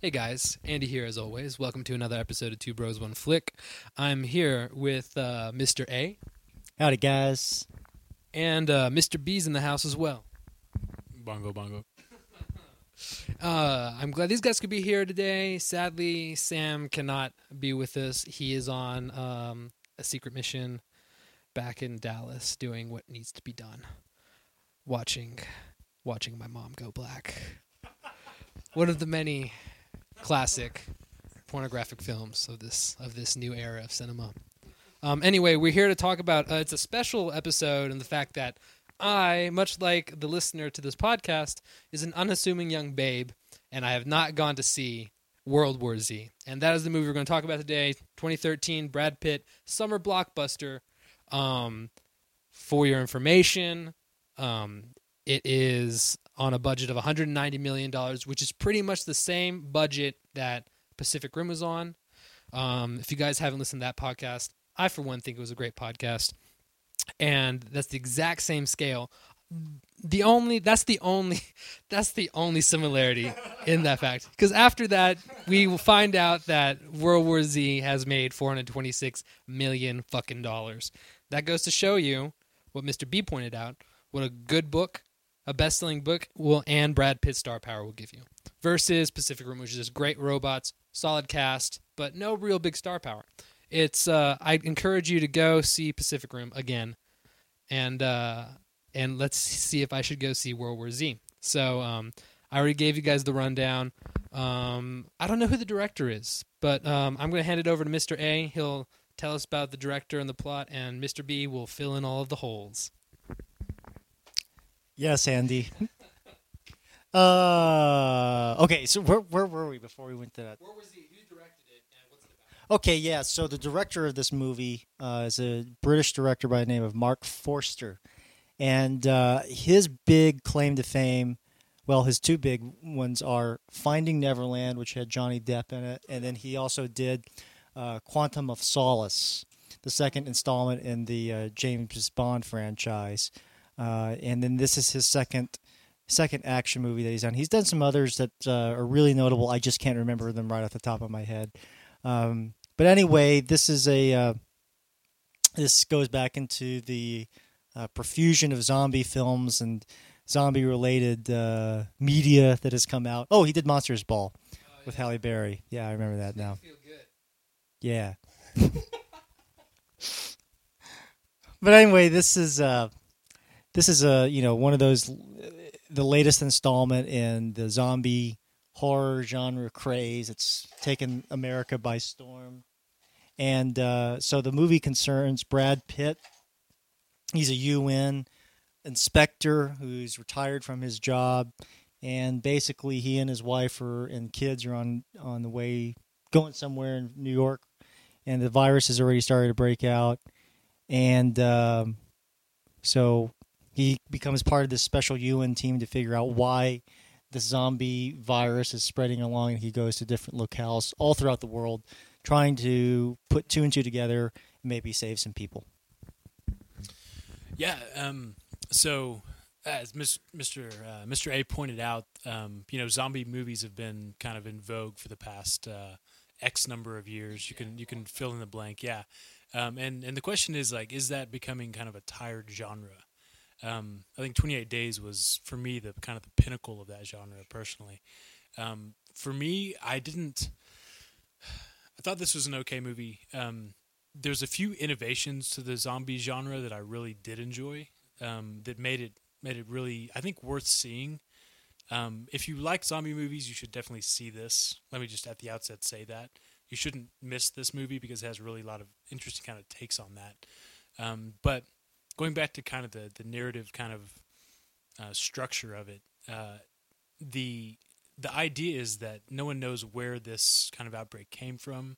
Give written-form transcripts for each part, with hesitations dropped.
Hey guys, Andy here as always. Welcome to another episode of Two Bros, One Flick. I'm here with Mr. A. Howdy, guys. And Mr. B's in the house as well. Bongo, bongo. I'm glad these guys could be here today. Sadly, Sam cannot be with us. He is on a secret mission back in Dallas doing what needs to be done. Watching my mom go black. One of the many classic pornographic films of this new era of cinema. Anyway, we're here to talk about it's a special episode, and the fact that I, much like the listener to this podcast, is an unassuming young babe, and I have not gone to see World War Z. And that is the movie we're going to talk about today. 2013 Brad Pitt summer blockbuster. For your information, it is on a budget of $190 million, which is pretty much the same budget that Pacific Rim was on. If you guys haven't listened to that podcast, I, for one, think it was a great podcast. And that's the exact same scale. That's the only similarity in that fact. Because after that, we will find out that World War Z has made $426 million fucking dollars. That goes to show you what Mr. B pointed out, what a good book, a best-selling book, and Brad Pitt star power will give you. Versus Pacific Rim, which is just great robots, solid cast, but no real big star power. It's I encourage you to go see Pacific Rim again, and let's see if I should go see World War Z. So I already gave you guys the rundown. I don't know who the director is, but I'm going to hand it over to Mr. A. He'll tell us about the director and the plot, and Mr. B will fill in all of the holes. Yes, Andy. Okay, so where were we before we went to that? World War Z, who directed it, and what's it about? Okay, yeah, so the director of this movie is a British director by the name of Mark Forster. And his big claim to fame, well, his two big ones are Finding Neverland, which had Johnny Depp in it, and then he also did Quantum of Solace, the second installment in the James Bond franchise. And then this is his second action movie that he's done. He's done some others that are really notable. I just can't remember them right off the top of my head. But anyway, this goes back into the profusion of zombie films and zombie-related media that has come out. Oh, he did Monsters Ball with Halle Berry. Yeah, I remember that now. Feel good. Yeah. But anyway, this is one of those, the latest installment in the zombie horror genre craze. It's taken America by storm. And so the movie concerns Brad Pitt. He's a UN inspector who's retired from his job. And basically he and his wife and kids are on the way going somewhere in New York. And the virus has already started to break out. And so he becomes part of this special UN team to figure out why the zombie virus is spreading along, and he goes to different locales all throughout the world trying to put two and two together and maybe save some people. Yeah. So, as Mr. A pointed out, zombie movies have been kind of in vogue for the past X number of years. You can fill in the blank. Yeah. And the question is, like, is that becoming kind of a tired genre? I think 28 Days was, for me, the kind of the pinnacle of that genre, personally. For me, I thought this was an okay movie. There's a few innovations to the zombie genre that I really did enjoy, that made it really, I think, worth seeing. If you like zombie movies, you should definitely see this. Let me just at the outset say that. You shouldn't miss this movie because it has really a lot of interesting kind of takes on that. But going back to kind of the narrative kind of structure of it, the idea is that no one knows where this kind of outbreak came from,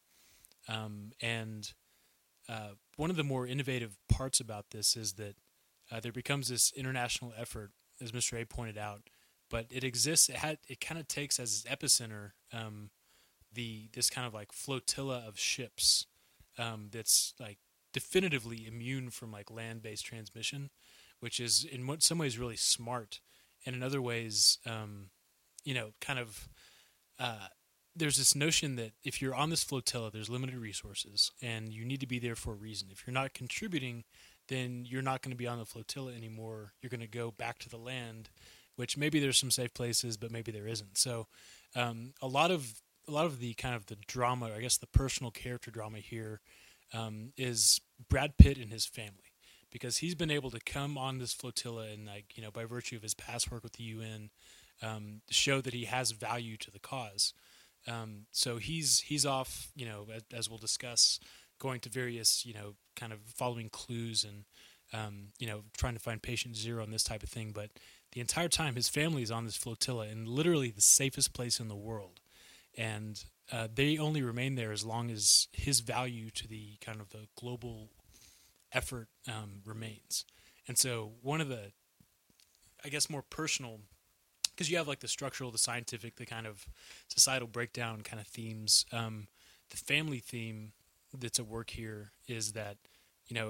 and one of the more innovative parts about this is that there becomes this international effort, as Mr. A pointed out, but it exists. It kind of takes as its epicenter this kind of like flotilla of ships that's like definitively immune from like land-based transmission, which is in some ways really smart, and in other ways, kind of there's this notion that if you're on this flotilla, there's limited resources, and you need to be there for a reason. If you're not contributing, then you're not going to be on the flotilla anymore. You're going to go back to the land, which maybe there's some safe places, but maybe there isn't. So, a lot of the kind of the drama, I guess the personal character drama here, is Brad Pitt and his family, because he's been able to come on this flotilla and, like, you know, by virtue of his past work with the UN, show that he has value to the cause. So he's off, you know, as we'll discuss, going to various, you know, kind of following clues and, you know, trying to find patient zero and this type of thing. But the entire time, his family is on this flotilla in literally the safest place in the world. And they only remain there as long as his value to the kind of the global effort remains. And so one of the, I guess, more personal, because you have like the structural, the scientific, the kind of societal breakdown kind of themes. The family theme that's at work here is that, you know,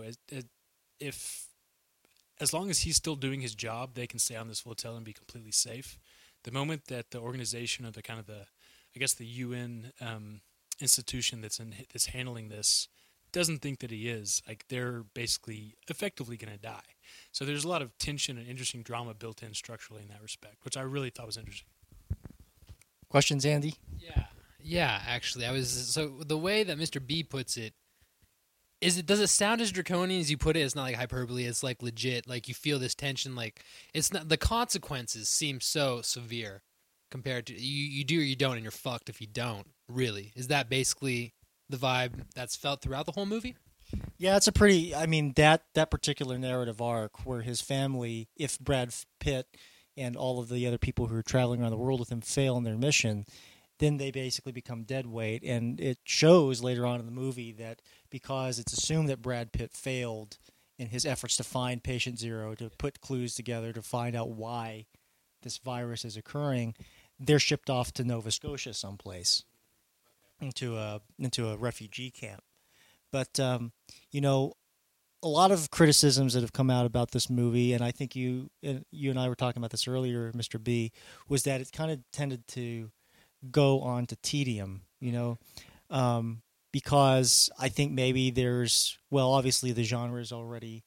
if as long as he's still doing his job, they can stay on this flotilla and be completely safe. The moment that the organization or the kind of the, I guess, the UN institution that's handling this doesn't think that he is, like, they're basically effectively going to die. So there's a lot of tension and interesting drama built in structurally in that respect, which I really thought was interesting. Questions, Andy? Yeah. Actually, so the way that Mr. B puts it, does it sound as draconian as you put it? It's not like hyperbole. It's like legit. Like, you feel this tension. Like, it's not, the consequences seem so severe compared to you do or you don't, and you're fucked if you don't. Really, is that basically the vibe that's felt throughout the whole movie? Yeah, it's a pretty. I mean, that particular narrative arc where his family, if Brad Pitt and all of the other people who are traveling around the world with him fail in their mission, then they basically become dead weight. And it shows later on in the movie that because it's assumed that Brad Pitt failed in his efforts to find patient zero, to put clues together to find out why this virus is occurring, they're shipped off to Nova Scotia someplace into a refugee camp. But you know, a lot of criticisms that have come out about this movie, and I think you and I were talking about this earlier, Mr. B, was that it kind of tended to go on to tedium, you know, because I think maybe obviously the genre has already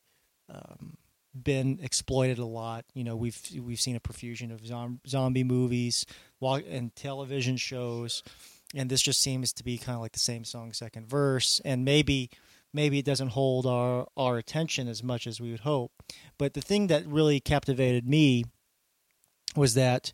been exploited a lot. You know, we've seen a profusion of zombie movies and television shows, and this just seems to be kind of like the same song, second verse, and maybe it doesn't hold our attention as much as we would hope. But the thing that really captivated me was that,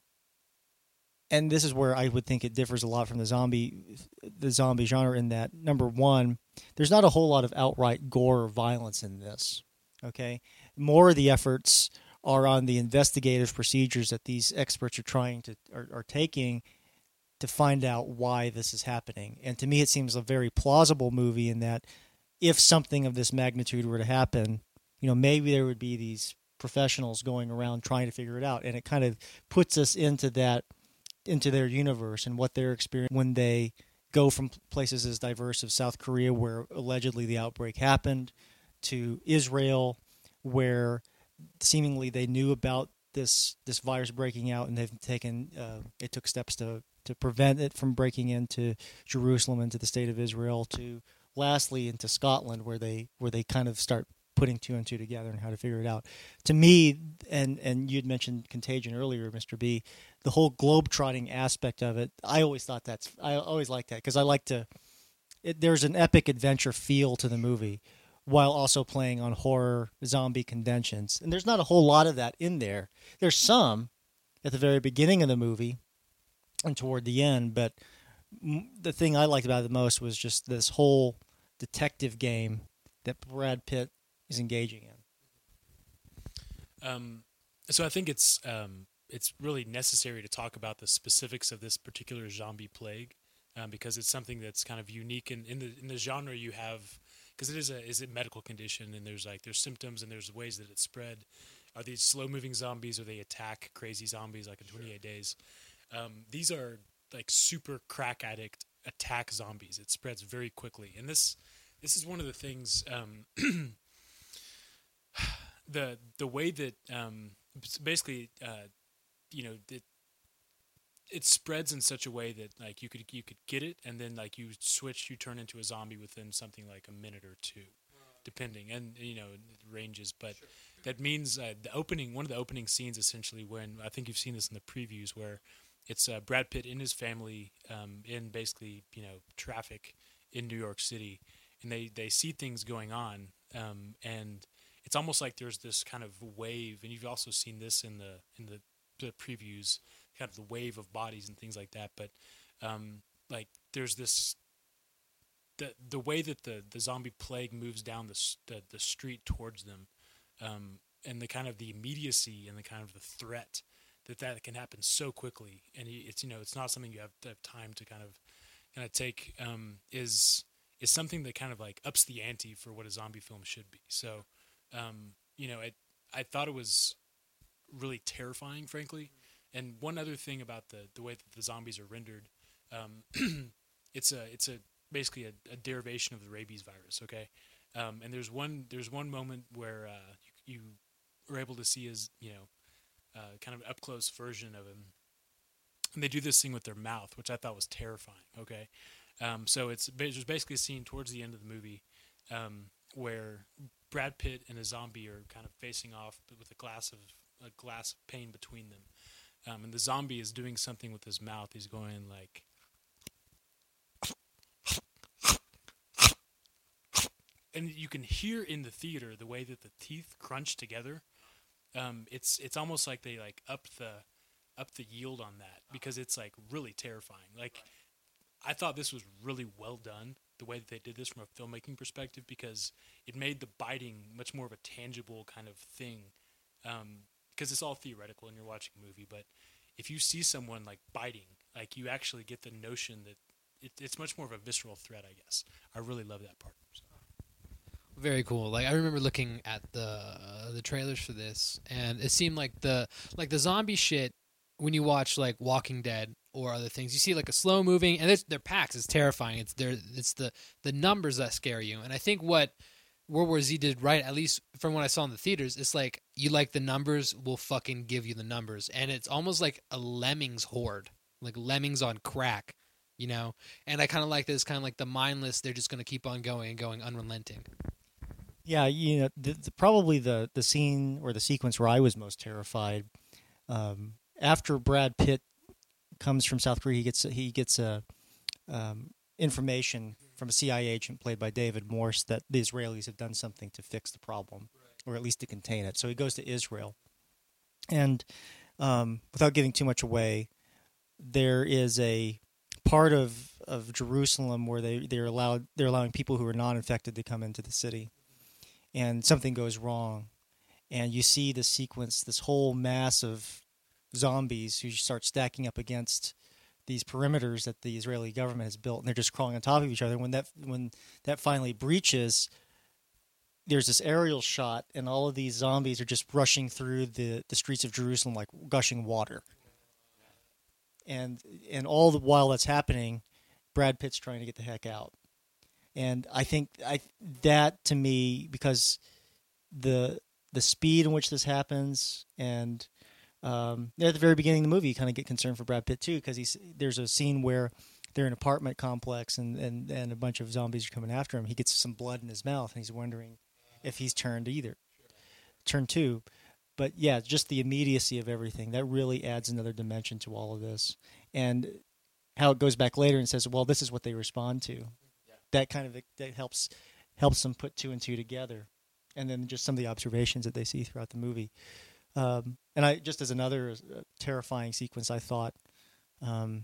and this is where I would think it differs a lot from the zombie genre, in that, number one, there's not a whole lot of outright gore or violence in this. Okay, more of the efforts are on the investigative procedures that these experts are taking to find out why this is happening. And to me, it seems a very plausible movie in that if something of this magnitude were to happen, you know, maybe there would be these professionals going around trying to figure it out. And it kind of puts us into their universe and what they're experiencing when they go from places as diverse as South Korea, where allegedly the outbreak happened, to Israel, where seemingly they knew about this virus breaking out, and they took steps to prevent it from breaking into Jerusalem, into the state of Israel, to lastly into Scotland, where they kind of start putting two and two together and how to figure it out. To me, and you'd mentioned Contagion earlier, Mr. B, the whole globe-trotting aspect of it, I always liked that, because there's an epic adventure feel to the movie, while also playing on horror zombie conventions. And there's not a whole lot of that in there. There's some at the very beginning of the movie and toward the end, but the thing I liked about it the most was just this whole detective game that Brad Pitt is engaging in. So I think it's really necessary to talk about the specifics of this particular zombie plague, because it's something that's kind of unique in the genre you have. Because it is a medical condition, and there's symptoms, and there's ways that it's spread. Are these slow-moving zombies, or they attack crazy zombies like in 28 Days? These are like super crack addict attack zombies. It spreads very quickly, and this is one of the things. The way that basically, you know, it spreads in such a way that like you could get it, and then like you turn into a zombie within something like a minute or two, depending, and it ranges. But that means one of the opening scenes, essentially, when I think you've seen this in the previews, where it's Brad Pitt and his family in basically traffic in New York City, and they see things going on, and it's almost like there's this kind of wave, and you've also seen this in the previews, kind of the wave of bodies and things like that. But like there's this the way that the zombie plague moves down the street towards them, and the kind of the immediacy and the kind of the threat that can happen so quickly, and it's not something you have to have time to kind of take, is something that kind of like ups the ante for what a zombie film should be. So I thought it was really terrifying, frankly. And one other thing about the way that the zombies are rendered, it's basically a derivation of the rabies virus. Okay, and there's one moment where you are able to see his kind of up close version of him, and they do this thing with their mouth, which I thought was terrifying. Okay, so there's basically a scene towards the end of the movie where Brad Pitt and a zombie are kind of facing off with a glass of pain between them. And the zombie is doing something with his mouth. He's going like, and you can hear in the theater the way that the teeth crunch together. It's almost like they like up the yield on that, because it's like really terrifying. Like, I thought this was really well done, the way that they did this from a filmmaking perspective, because it made the biting much more of a tangible kind of thing. Because it's all theoretical and you're watching a movie, but if you see someone like biting, like you actually get the notion that it's much more of a visceral threat, I guess. I really love that part. So. Very cool. Like, I remember looking at the trailers for this, and it seemed like the zombie shit, when you watch like Walking Dead or other things, you see like a slow moving, and their packs is terrifying. It's the numbers that scare you. And I think what World War Z did right, at least from what I saw in the theaters, it's like, you like the numbers, we'll fucking give you the numbers. And it's almost like a lemmings horde, like lemmings on crack, And I kind of like this, kind of like the mindless, they're just going to keep on going and going, unrelenting. Yeah, probably the scene or the sequence where I was most terrified, after Brad Pitt comes from South Korea, he gets information from a CIA agent played by David Morse that the Israelis have done something to fix the problem, or at least to contain it. So he goes to Israel, and without giving too much away, there is a part of Jerusalem where they're allowing people who are non-infected to come into the city, and something goes wrong, and you see the sequence, this whole mass of zombies who start stacking up against these perimeters that the Israeli government has built, and they're just crawling on top of each other. When that finally breaches, there's this aerial shot, and all of these zombies are just rushing through the streets of Jerusalem like gushing water. And all the while that's happening, Brad Pitt's trying to get the heck out. And I think that to me, because the speed in which this happens, and at the very beginning of the movie, you kind of get concerned for Brad Pitt too, because there's a scene where they're in an apartment complex and a bunch of zombies are coming after him. He gets some blood in his mouth, and he's wondering if he's turn two. But yeah, just the immediacy of everything, that really adds another dimension to all of this. And how it goes back later and says, well, this is what they respond to. That kind of that helps them put two and two together. And then just some of the observations that they see throughout the movie. And I just as another terrifying sequence, I thought, I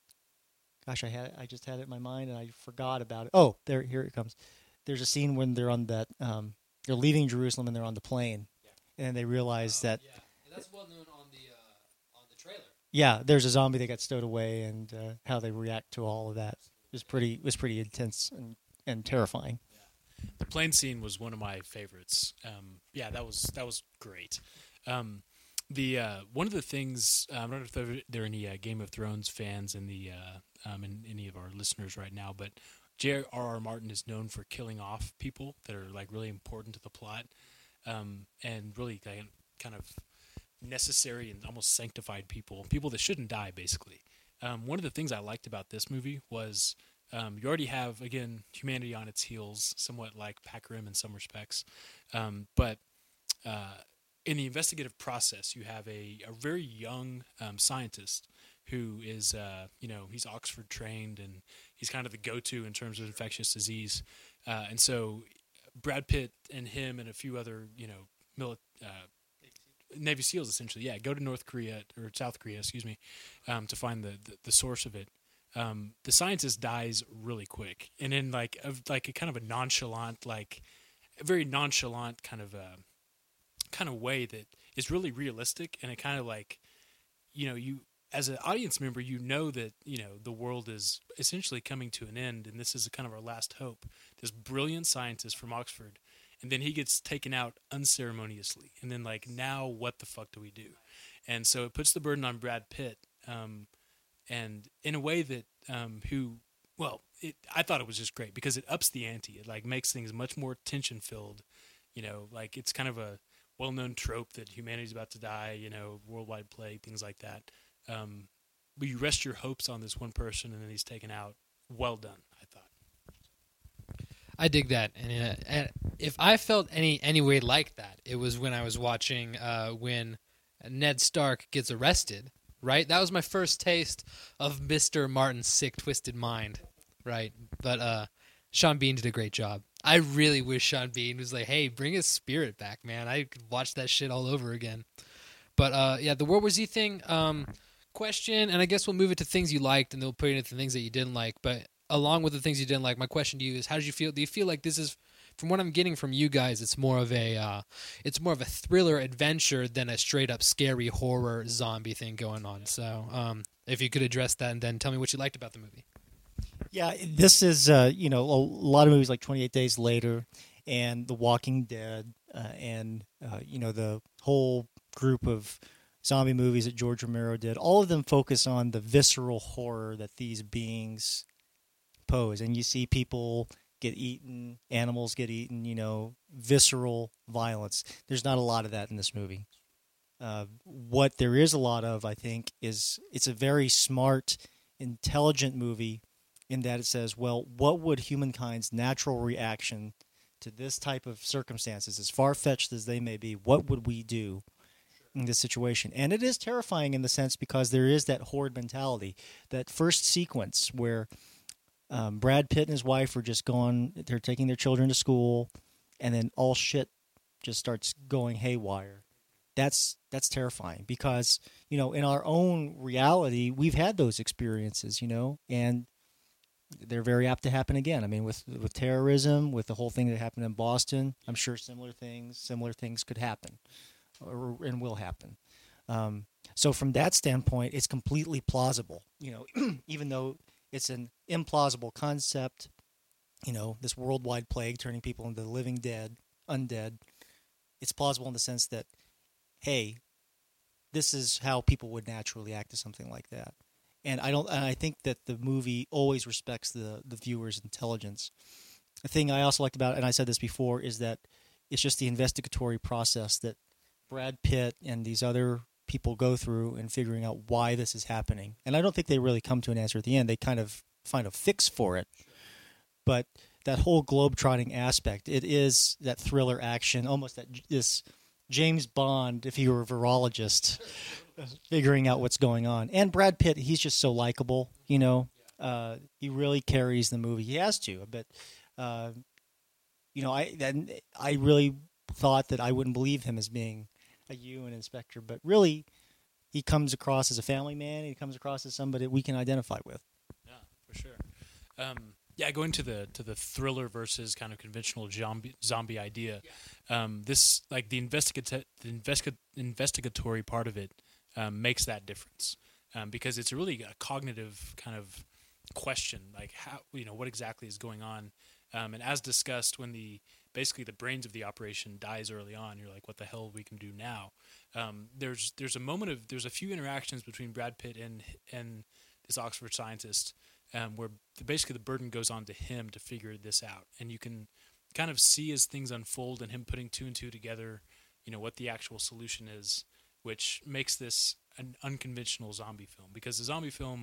just had it in my mind and I forgot about it. Oh, here it comes. There's a scene when they're on that, they're leaving Jerusalem and they're on the plane, and they realize that. Yeah, that's well known on the trailer. Yeah, there's a zombie that got stowed away, and how they react to all of that was pretty intense and terrifying. Yeah. The plane scene was one of my favorites. That was great. One of the things, I don't know if there are any Game of Thrones fans in in any of our listeners right now, but J.R.R. Martin is known for killing off people that are like really important to the plot, and really kind of necessary and almost sanctified people that shouldn't die, basically. one of the things I liked about this movie was you already have, again, humanity on its heels, somewhat like Pac Rim in some respects. But in the investigative process, you have a very young scientist who is, he's Oxford trained, and he's kind of the go-to in terms of infectious disease. And so Brad Pitt and him and a few other, Navy SEALs essentially, go to North Korea or South Korea, to find the source of it. The scientist dies really quick, and in like a kind of a nonchalant, a very nonchalant kind of way that is really realistic, and it kind of you as an audience member, that the world is essentially coming to an end, and this is kind of our last hope. This brilliant scientist from Oxford. And then he gets taken out unceremoniously. And then, now what the fuck do we do? And so it puts the burden on Brad Pitt. And in a way that, I thought it was just great because it ups the ante. It, makes things much more tension-filled. It's kind of a well-known trope that humanity's about to die, worldwide plague, things like that. But you rest your hopes on this one person, and then he's taken out. Well done, I thought. I dig that, and if I felt any way like that, it was when I was watching when Ned Stark gets arrested. Right, that was my first taste of Mr. Martin's sick, twisted mind. Right, but Sean Bean did a great job. I really wish Sean Bean was like, "Hey, bring his spirit back, man." I could watch that shit all over again. But the World War Z thing question, and I guess we'll move it to things you liked, and then we'll put it into things that you didn't like. But along with the things you didn't like, my question to you is: how did you feel? Do you feel like this is, from what I'm getting from you guys, it's more of a thriller adventure than a straight up scary horror zombie thing going on? So, if you could address that, and then tell me what you liked about the movie. Yeah, this is a lot of movies like 28 Days Later and The Walking Dead, and the whole group of zombie movies that George Romero did. All of them focus on the visceral horror that these beings pose, and you see people get eaten, animals get eaten, visceral violence. There's not a lot of that in this movie. What there is a lot of, I think, is it's a very smart, intelligent movie in that it says, well, what would humankind's natural reaction to this type of circumstances, as far-fetched as they may be, what would we do in this situation? And it is terrifying in the sense because there is that horde mentality. That first sequence where Brad Pitt and his wife are just gone, they're taking their children to school, and then all shit just starts going haywire. That's terrifying because, in our own reality, we've had those experiences, and they're very apt to happen again. I mean, with terrorism, with the whole thing that happened in Boston, I'm sure similar things could happen and will happen. So from that standpoint, it's completely plausible, even though it's an implausible concept, this worldwide plague turning people into living dead, undead. It's plausible in the sense that, hey, this is how people would naturally act to something like that. And I think that the movie always respects the viewer's intelligence. The thing I also liked about it, and I said this before, is that it's just the investigatory process that Brad Pitt and these other people go through in figuring out why this is happening. And I don't think they really come to an answer at the end. They kind of find a fix for it. But that whole globe-trotting aspect, it is that thriller action, almost this James Bond, if he were a virologist, figuring out what's going on. And Brad Pitt, he's just so likable, he really carries the movie. He has to, but I really thought that I wouldn't believe him as being a Ewan inspector, but really he comes across as a family man. He comes across as somebody we can identify with. Yeah, for sure. Going to the thriller versus kind of conventional zombie idea. This the investigatory part of it makes that difference because it's really a cognitive kind of question, like how what exactly is going on. And as discussed, when basically the brains of the operation dies early on, you're like, what the hell we can do now? There's a few interactions between Brad Pitt and this Oxford scientist where basically the burden goes on to him to figure this out, and you can kind of see as things unfold and him putting two and two together, what the actual solution is, which makes this an unconventional zombie film, because the zombie film,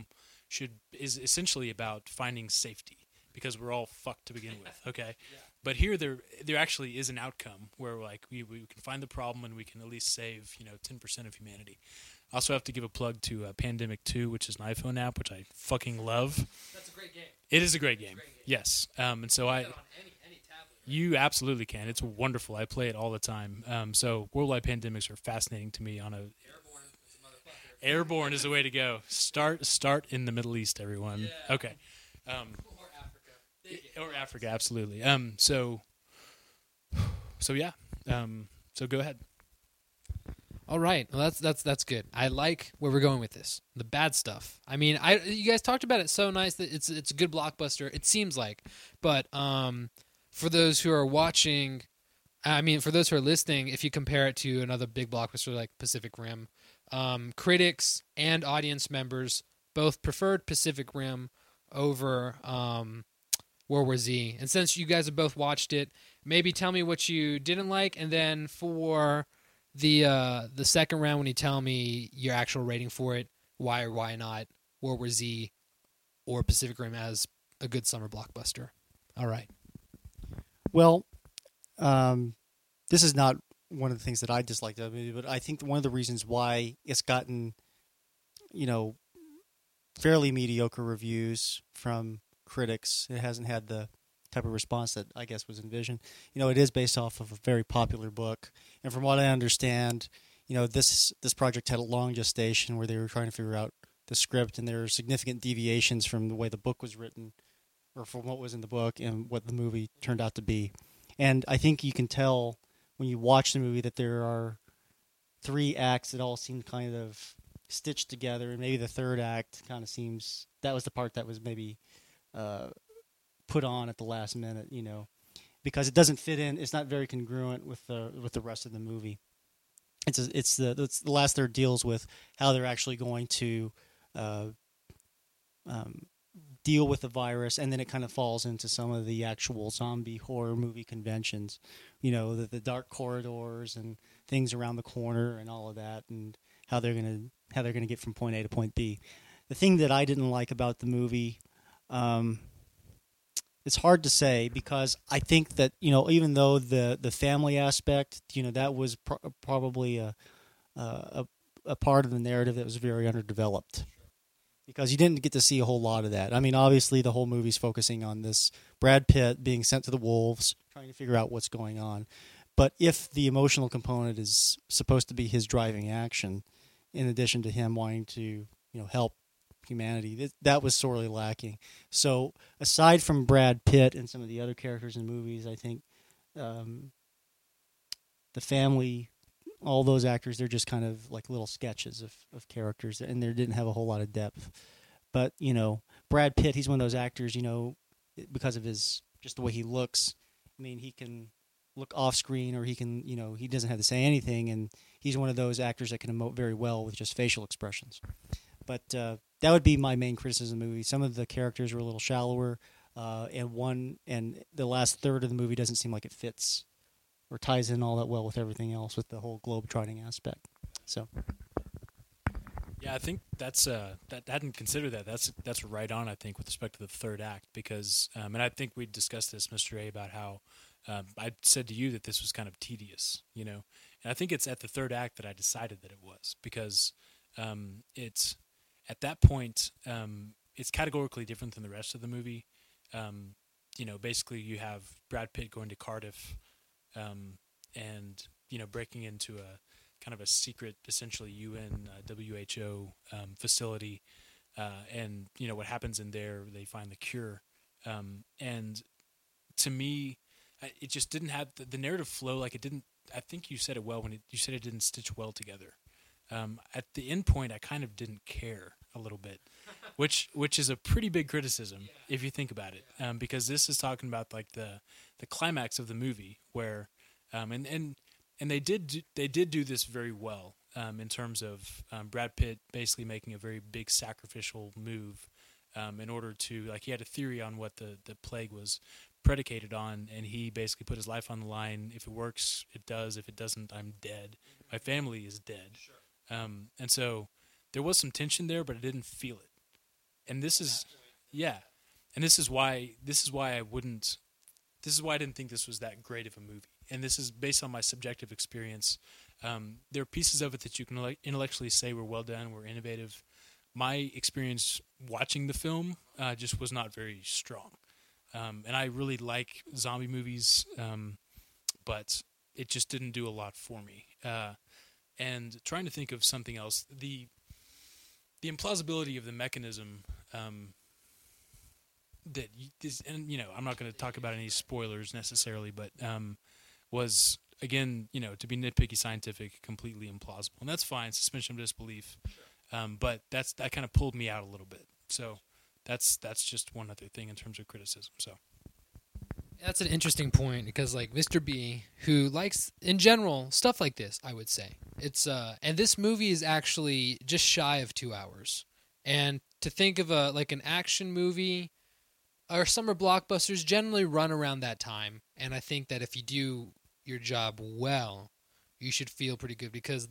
is essentially about finding safety because we're all fucked to begin with. Okay, but here there actually is an outcome where like we can find the problem and we can at least save 10% of humanity. I also have to give a plug to Pandemic 2, which is an iPhone app, which I fucking love. That's a great game. It is a great game. Yes, and so Any tablet. you absolutely can. It's wonderful. I play it all the time. So worldwide pandemics are fascinating to me. Airborne is the way to go. Start in the Middle East, everyone. Yeah. Okay. Or Africa. Or Africa, absolutely. So yeah. So go ahead. All right, well, that's good. I like where we're going with this. The bad stuff. I mean, you guys talked about it so nice that it's a good blockbuster. It seems like, but for those who are watching, I mean, for those who are listening, if you compare it to another big blockbuster like Pacific Rim, critics and audience members both preferred Pacific Rim over World War Z. And since you guys have both watched it, maybe tell me what you didn't like, and then for the second round, when you tell me your actual rating for it, why or why not World War Z or Pacific Rim as a good summer blockbuster. All right. Well, this is not one of the things that I disliked of the movie, but I think one of the reasons why it's gotten, fairly mediocre reviews from critics, it hasn't had the type of response that I guess was envisioned. It is based off of a very popular book, and from what I understand, this project had a long gestation where they were trying to figure out the script, and there are significant deviations from the way the book was written, or from what was in the book and what the movie turned out to be. And I think you can tell when you watch the movie that there are 3 acts that all seem kind of stitched together, and maybe the third act kind of seems that was the part that was maybe put on at the last minute, because it doesn't fit in. It's not very congruent with the rest of the movie. It's the last third deals with how they're actually going to deal with the virus, and then it kind of falls into some of the actual zombie horror movie conventions, the dark corridors and things around the corner and all of that, and how they're gonna get from point A to point B. The thing that I didn't like about the movie, it's hard to say, because I think that even though the family aspect, that was probably a part of the narrative that was very underdeveloped, because you didn't get to see a whole lot of that. I mean, obviously the whole movie's focusing on this Brad Pitt being sent to the wolves, trying to figure out what's going on. But if the emotional component is supposed to be his driving action, in addition to him wanting to help humanity, that was sorely lacking. So aside from Brad Pitt and some of the other characters in movies, I think the family, all those actors, they're just kind of like little sketches of characters, and they didn't have a whole lot of depth. But Brad Pitt, he's one of those actors, because of his just the way he looks. I mean, he can look off screen, or he can, he doesn't have to say anything, and he's one of those actors that can emote very well with just facial expressions. But that would be my main criticism of the movie. Some of the characters were a little shallower, and the last third of the movie doesn't seem like it fits or ties in all that well with everything else, with the whole globe-trotting aspect. So, yeah, I think that's that I hadn't considered that. That's right on. I think with respect to the third act, because and I think we discussed this, Mr. A, about how I said to you that this was kind of tedious, and I think it's at the third act that I decided that it was, because it's at that point it's categorically different than the rest of the movie. Basically you have Brad Pitt going to Cardiff, and breaking into a kind of a secret, essentially UN WHO facility, and what happens in there, they find the cure, and to me, it just didn't have the narrative flow. Like it didn't. I think you said it well when you said it didn't stitch well together. At the end point, I kind of didn't care a little bit, which is a pretty big criticism if you think about it, because this is talking about like the climax of the movie, where and they did do this very well, in terms of Brad Pitt basically making a very big sacrificial move, in order to, like, he had a theory on what the plague was predicated on, and he basically put his life on the line. If it works, it does. If it doesn't, I'm dead. My family is dead. Sure. And so there was some tension there, but I didn't feel it. and this is and this is why I wouldn't. This is why I didn't think this was that great of a movie, and this is based on my subjective experience. There are pieces of it that you can intellectually say were well done, were innovative. My experience watching the film just was not very strong, and I really like zombie movies, but it just didn't do a lot for me. And trying to think of something else, the implausibility of the mechanism. That is, and I'm not going to talk about any spoilers necessarily, but was again, to be nitpicky scientific, completely implausible, and that's fine. Suspension of disbelief, but that kind of pulled me out a little bit. So that's just one other thing in terms of criticism. So That's an interesting point because, like, Mr. B, who likes in general stuff like this, I would say it's and this movie is actually just shy of 2 hours, and to think of an action movie. Our summer blockbusters generally run around that time, and I think that if you do your job well, you should feel pretty good because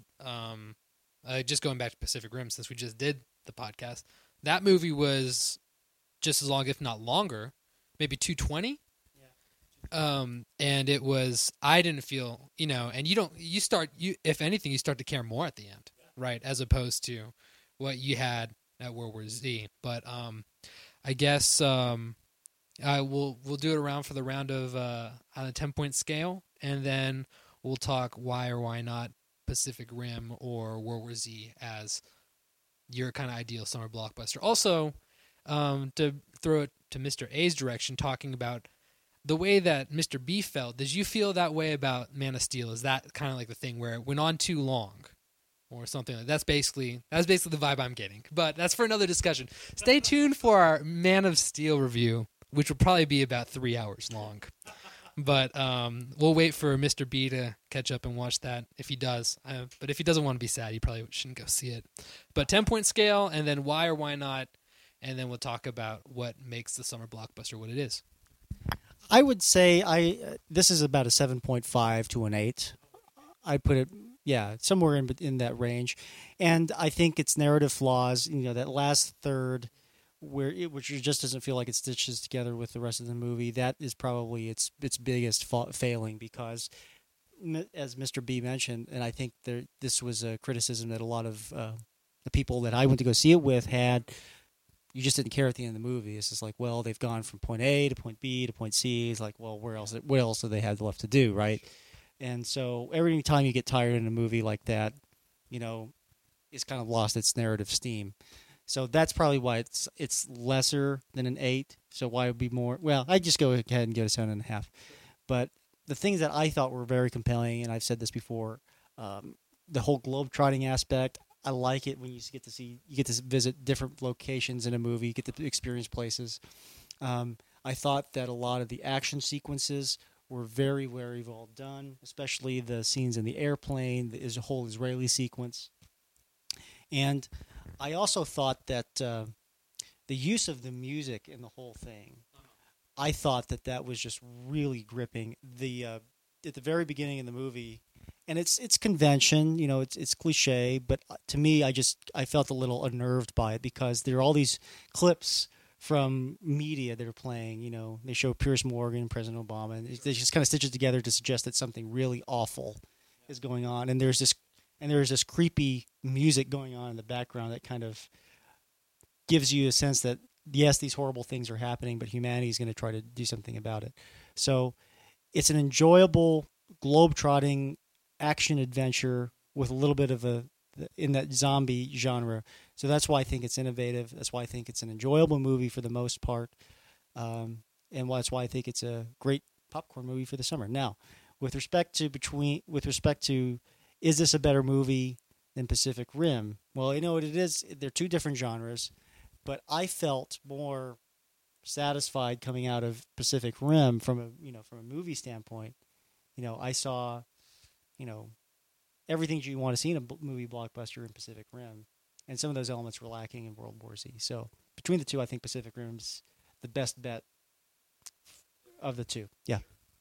just going back to Pacific Rim, since we just did the podcast, that movie was just as long, if not longer, maybe 220. Yeah. And it was, I didn't feel, and if anything, you start to care more at the end, right? As opposed to what you had at World War Z. But I guess we'll do it around for the round of on a 10-point scale, and then we'll talk why or why not Pacific Rim or World War Z as your kind of ideal summer blockbuster. Also, to throw it to Mr. A's direction, talking about the way that Mr. B felt. Did you feel that way about Man of Steel? Is that kind of like the thing where it went on too long? Or something like that. That's basically the vibe I'm getting. But that's for another discussion. Stay tuned for our Man of Steel review, which will probably be about 3 hours long. But we'll wait for Mr. B to catch up and watch that if he does. But if he doesn't want to be sad, he probably shouldn't go see it. But 10-point scale, and then why or why not, and then we'll talk about what makes the summer blockbuster what it is. I would say this is about a 7.5 to an 8. I'd put it, somewhere in that range. And I think its narrative flaws, that last third, which just doesn't feel like it stitches together with the rest of the movie, that is probably its biggest failing because, as Mr. B mentioned, and I think this was a criticism that a lot of the people that I went to go see it with had, you just didn't care at the end of the movie. It's just like, well, they've gone from point A to point B to point C. It's like, well, what else do they have left to do, right? And so every time you get tired in a movie like that, it's kind of lost its narrative steam. So that's probably why it's lesser than an 8. So why it would be more? Well, I'd just go ahead and go to 7.5. But the things that I thought were very compelling, and I've said this before, the whole globe-trotting aspect. I like it when you get to visit different locations in a movie, you get to experience places. I thought that a lot of the action sequences were very, very well done, especially the scenes in the airplane, the whole Israeli sequence. And I also thought that the use of the music in the whole thing, I thought that was just really gripping. At the very beginning of the movie, and it's convention, it's cliche, but to me, I felt a little unnerved by it because there are all these clips from media that are playing. They show Piers Morgan, President Obama, and they just kind of stitch it together to suggest that something really awful is going on, and there's this creepy music going on in the background that kind of gives you a sense that yes, these horrible things are happening, but humanity is going to try to do something about it. So it's an enjoyable globe-trotting action adventure with a little bit of in that zombie genre. So that's why I think it's innovative. That's why I think it's an enjoyable movie for the most part. And that's why I think it's a great popcorn movie for the summer. Now, with respect to is this a better movie than Pacific Rim? Well, what it is. They're two different genres, but I felt more satisfied coming out of Pacific Rim from a movie standpoint. I saw, everything you want to see in a movie blockbuster in Pacific Rim, and some of those elements were lacking in World War Z. So between the two, I think Pacific Rim's the best bet of the two. Yeah.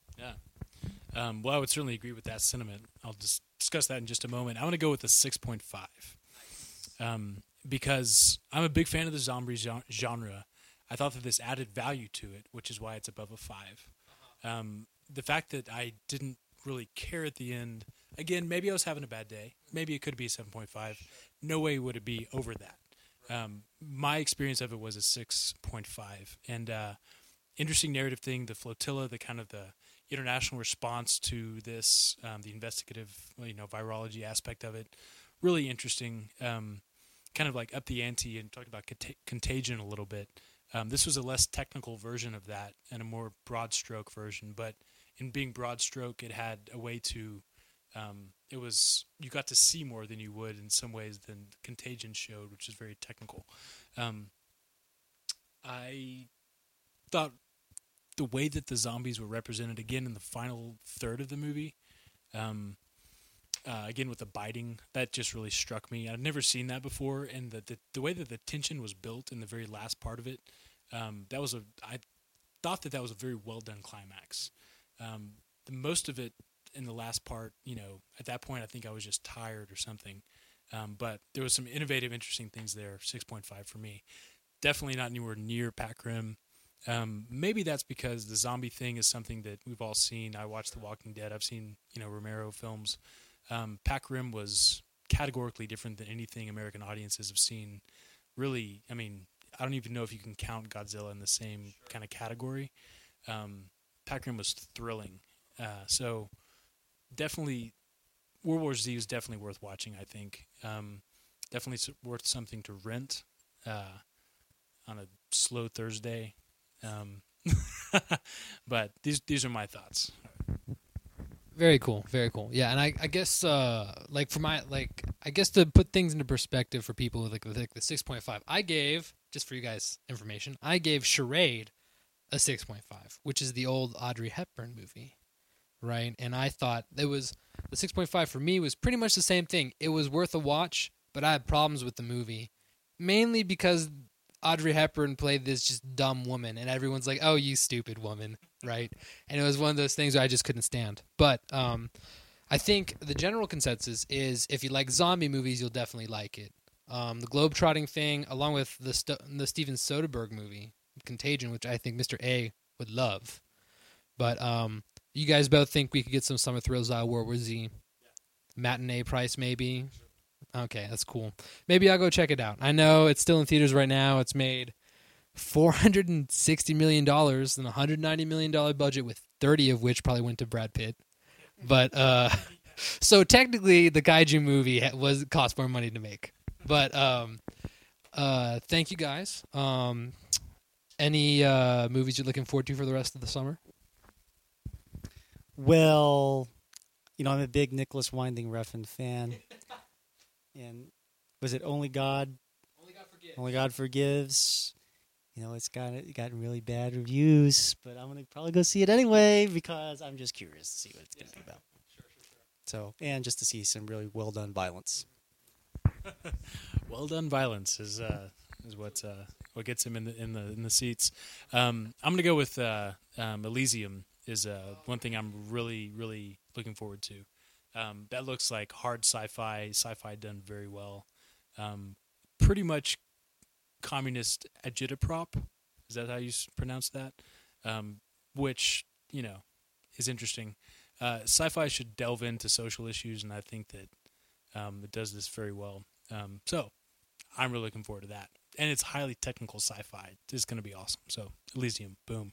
Yeah. Well, I would certainly agree with that sentiment. I'll just discuss that in just a moment. I want to go with a 6.5. because I'm a big fan of the zombie genre. I thought that this added value to it, which is why it's above a 5. The fact that I didn't really care at the end, again, maybe I was having a bad day. Maybe it could be a 7.5. No way would it be over that. My experience of it was a 6.5. And interesting narrative thing, the flotilla, the kind of the international response to this, the investigative, virology aspect of it, really interesting. Kind of like up the ante and talked about Contagion a little bit. This was a less technical version of that and a more broad stroke version, but in being broad stroke, it had a way to, you got to see more than you would in some ways than Contagion showed, which is very technical. I thought the way that the zombies were represented again in the final third of the movie, again with the biting, that just really struck me. I've never seen that before, and the way that the tension was built in the very last part of it, I thought that was a very well done climax. The most of it in the last part, at that point I think I was just tired or something, but there was some innovative, interesting things there. 6.5 for me. Definitely not anywhere near Pac Rim. Maybe that's because the zombie thing is something that we've all seen. I watched The Walking Dead. I've seen Romero films. Pac Rim was categorically different than anything American audiences have seen. Really, I mean, I don't even know if you can count Godzilla in the same kind of category. Pac Rim was thrilling. So definitely, World War Z is definitely worth watching, I think. Definitely worth something to rent on a slow Thursday. But these are my thoughts. Very cool, very cool. Yeah, and I guess I guess to put things into perspective for people with like the 6.5, I gave, just for you guys' information, I gave Charade a 6.5, which is the old Audrey Hepburn movie, right? And I thought it was the 6.5 for me was pretty much the same thing. It was worth a watch, but I had problems with the movie, mainly because Audrey Hepburn played this just dumb woman, and everyone's like, "Oh, you stupid woman," right? And it was one of those things where I just couldn't stand. But I think the general consensus is if you like zombie movies, you'll definitely like it. The globetrotting thing, along with the Steven Soderbergh movie, Contagion, which I think Mr. A would love. But you guys both think we could get some summer thrills out of World War Z? Matinee price, maybe? Okay, that's cool. Maybe I'll go check it out. I know it's still in theaters right now. It's made $460 million and $190 million budget, with 30 of which probably went to Brad Pitt. But so technically, the kaiju movie cost more money to make. But thank you guys. Any movies you're looking forward to for the rest of the summer? Well, I'm a big Nicholas Winding Refn fan. And was it Only God? Only God Forgives. It's gotten really bad reviews, but I'm gonna probably go see it anyway because I'm just curious to see what it's gonna be about. Sure. So, and just to see some really well done violence. Well done violence is what gets him in the seats. I'm gonna go with Elysium is one thing I'm really looking forward to. That looks like hard sci-fi done very well. Pretty much communist agitaprop. Is that how you pronounce that? Which, is interesting. Sci-fi should delve into social issues, and I think that it does this very well. So I'm really looking forward to that. And it's highly technical sci-fi. It's going to be awesome. So Elysium, boom.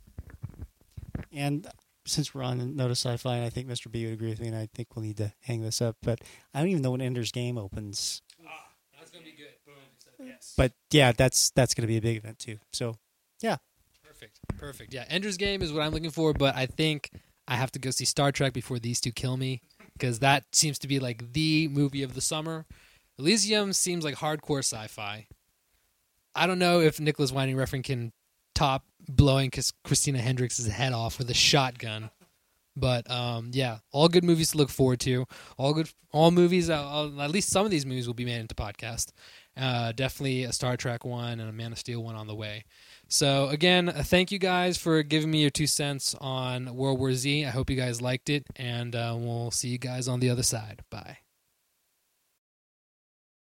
And since we're on the note of sci-fi, and I think Mr. B would agree with me, and I think we'll need to hang this up, but I don't even know when Ender's Game opens. That's going to be good. Boom. Yes. But yeah, that's going to be a big event too. So, yeah. Perfect. Yeah, Ender's Game is what I'm looking for, but I think I have to go see Star Trek before these two kill me, because that seems to be like the movie of the summer. Elysium seems like hardcore sci-fi. I don't know if Nicholas Winding Refn can top blowing Christina Hendricks' head off with a shotgun. But yeah, all good movies to look forward to. All movies. At least some of these movies will be made into podcast. Definitely a Star Trek one and a Man of Steel one on the way. So again, thank you guys for giving me your 2 cents on World War Z. I hope you guys liked it, and we'll see you guys on the other side. Bye.